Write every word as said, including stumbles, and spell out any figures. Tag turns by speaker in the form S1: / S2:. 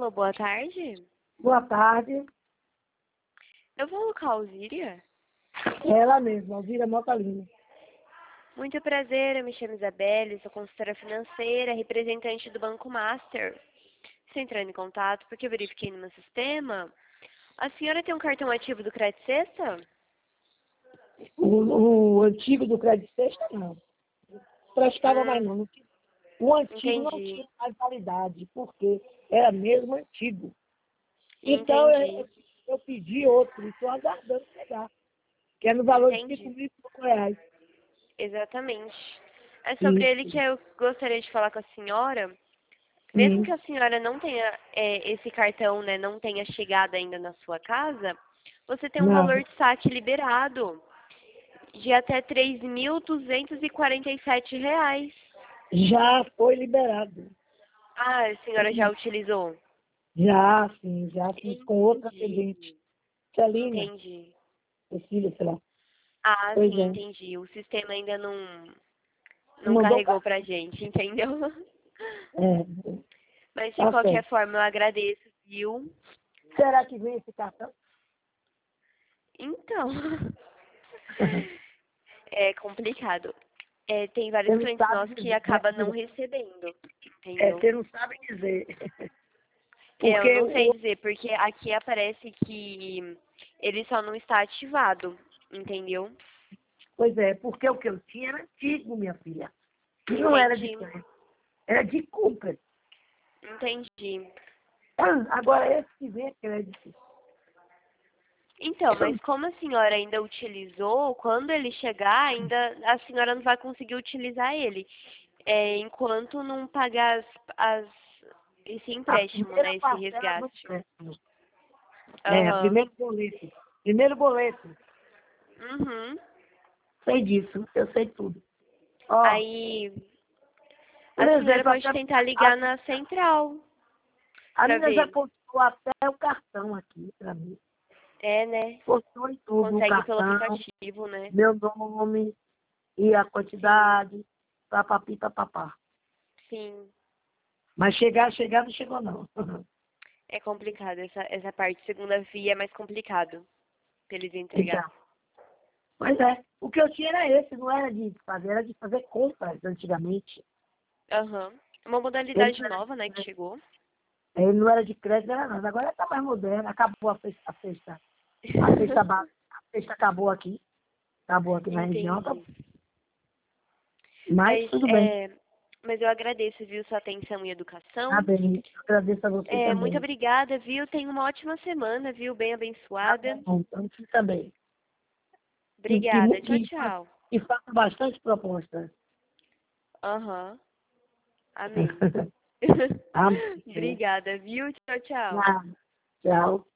S1: Alô, boa tarde.
S2: Boa tarde.
S1: Eu vou ao Alzíria.
S2: Ela mesma, Alzira Motalina.
S1: Muito prazer, eu me chamo Isabelle, sou consultora financeira, representante do Banco Master. Estou entrando em contato porque eu verifiquei no meu sistema. A senhora tem um cartão ativo do Crédito Sexta?
S2: O, o antigo do Crédito Sexta, não. Prestava
S1: Hum,
S2: mais não. O antigo não
S1: entendi,
S2: tinha mais validade, porque era mesmo antigo. Então, eu,
S1: entendi,
S2: eu, eu pedi outro, e estou aguardando chegar, que é no valor de cinco
S1: entendi.
S2: mil e poucos reais.
S1: Exatamente. É sobre ele
S2: Isso.
S1: que eu gostaria de falar com a senhora. Mesmo que
S2: Sim.
S1: a senhora não tenha é, esse cartão, né, não tenha chegado ainda na sua casa, você tem um
S2: Não.
S1: valor de saque liberado de até três mil duzentos e quarenta e sete reais.
S2: Já foi liberado.
S1: Ah, a senhora já utilizou?
S2: Já, sim, já fiz com outra
S1: Entendi,
S2: atendente. Celina,
S1: entendi.
S2: Cecília, sei lá.
S1: Ah,
S2: Pois
S1: sim,
S2: é.
S1: entendi. O sistema ainda não, não
S2: Mandou o
S1: carregou
S2: cartão.
S1: pra gente, entendeu?
S2: É,
S1: Mas de
S2: tá
S1: qualquer
S2: certo.
S1: forma, eu agradeço, viu?
S2: Será que vem esse cartão?
S1: Então, é complicado. É, tem vários
S2: Você não
S1: clientes
S2: sabe
S1: nossos que
S2: dizer, né?
S1: acabam não recebendo,
S2: É,
S1: entendeu?
S2: você não sabe dizer.
S1: É, eu
S2: Porque
S1: não sei
S2: o.
S1: dizer, porque aqui aparece que ele só não está ativado, entendeu?
S2: Pois é, porque o que eu tinha era antigo, minha filha. E não era de
S1: Entendi,
S2: crédito, era de compra.
S1: entendi.
S2: Agora esse que vem é crédito.
S1: Então, mas como a senhora ainda utilizou, quando ele chegar, ainda a senhora não vai conseguir utilizar ele. É, enquanto não pagar as, as, esse
S2: A
S1: empréstimo,
S2: primeira
S1: né? Esse
S2: parcela do
S1: resgate.
S2: crédito. É,
S1: Aham.
S2: primeiro boleto. Primeiro boleto.
S1: Uhum.
S2: Sei disso, eu sei tudo. Ó,
S1: Aí
S2: por
S1: a senhora
S2: exemplo,
S1: pode
S2: até
S1: tentar
S2: a,
S1: ligar na central
S2: a
S1: pra
S2: menina já
S1: ver.
S2: postou até o cartão aqui pra mim.
S1: É, né?
S2: Postou em tudo, o
S1: Consegue pelo
S2: cartão,
S1: aplicativo, né?
S2: meu nome e a
S1: Sim,
S2: quantidade, papapi, papapá.
S1: sim.
S2: Mas chegar, chegar não chegou não.
S1: É complicado. Essa, essa parte segunda via é mais complicado pra eles entregar.
S2: Então, pois é, o que eu tinha era esse, não era de fazer, era de fazer compras antigamente.
S1: Aham. Uma
S2: Ele
S1: modalidade
S2: não era de
S1: nova, né, que
S2: crédito,
S1: chegou.
S2: ele não era de crédito, era nada. Agora está mais moderno, acabou a festa, a festa, a festa, ba- a festa acabou aqui, acabou aqui na região, acabou.
S1: Entendi.
S2: Mas
S1: Mas,
S2: tudo bem,
S1: é, mas eu agradeço, viu, sua atenção e
S2: tá
S1: educação.
S2: bem. Agradeço a você
S1: É, muito
S2: também.
S1: obrigada, viu? Tenha uma ótima semana, viu? Bem
S2: Tá
S1: abençoada.
S2: bom, então você também. E, e, mu-
S1: Obrigada. Tchau,
S2: e, fa-
S1: tchau.
S2: e faça bastante propostas.
S1: Aham. Amém.
S2: Amém.
S1: Obrigada, viu? Tchau, tchau.
S2: Tchau. Tchau.